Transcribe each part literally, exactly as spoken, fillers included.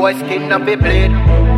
Boy skin up a bleed.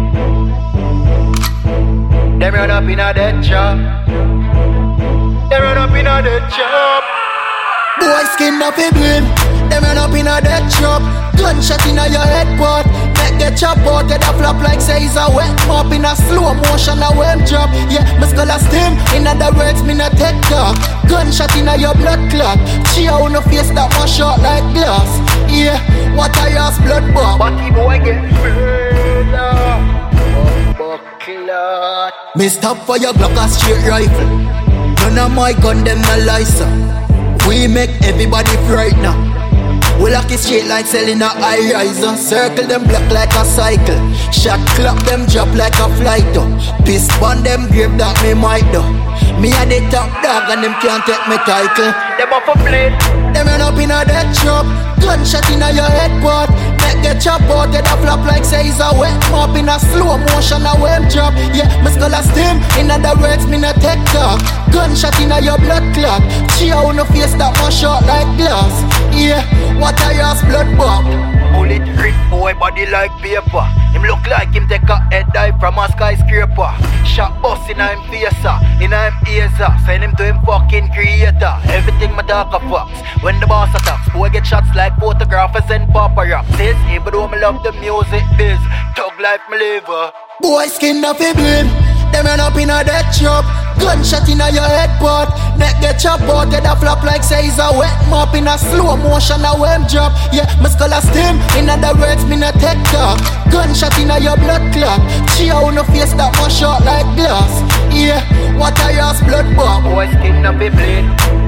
Them run up in a dead job. They run up in a dead job. Boy skin up a bleed. Them run up in a dead job. Gunshot in a your head part. Neck get chop out, head a flop like say it's a wet mop. In a slow motion a web drop. Yeah, my skull a steam. In other words, me not take talk. Gunshot in a your blood clot. She on no face that was short like glass. Yeah, what a ass blood bop. But he boy get murder. Clot. Me stop for your Glock a straight rifle. None of my gun them no license. We make everybody frightened now. We lock it straight like selling a high riser. Circle them block like a cycle. Shot clap them drop like a flight though. Piss band them grave that me might though. Me a the top dog and them can't take me title. Them up a blade. Them run up in a dead trap. Gunshot in a your head part. Neck get chop out, head a flop like say it's a wet mop. In a slow motion a web drop. Yeah, my skull a steam. In other words, me not take talk. Gunshot in a your blood clot. She on no face that was short like glass. Yeah, what a ass blood bop. Bullet rip boy body like paper. Him look like him take a head dive from a skyscraper. Shot bust in him face, in him ears. Send him to him fucking creator. Everything my dark a fox. When the boss attacks, boy get shots like photographers and paparazzi. Even though me love the music biz, thug life me live. Boy skin up a blame. Them run up in a dead chop. Gunshot in a your head part. Neck get chop out, head a flop like say it's a wet mop. In a slow motion a web drop. Yeah, my skull a steam. In other words, me not take talk. Gunshot in a your blood clot. She on no face that was short like glass. Yeah, what a ass blood bop. Boy skin up a bleed.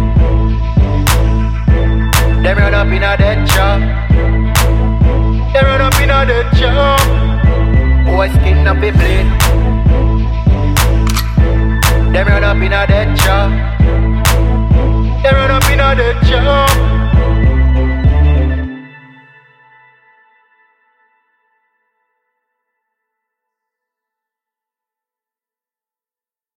Them run up in a dead job. They run up in a dead job. Boy skin up a bleed. Them run up in a dead job. They run up in a dead job.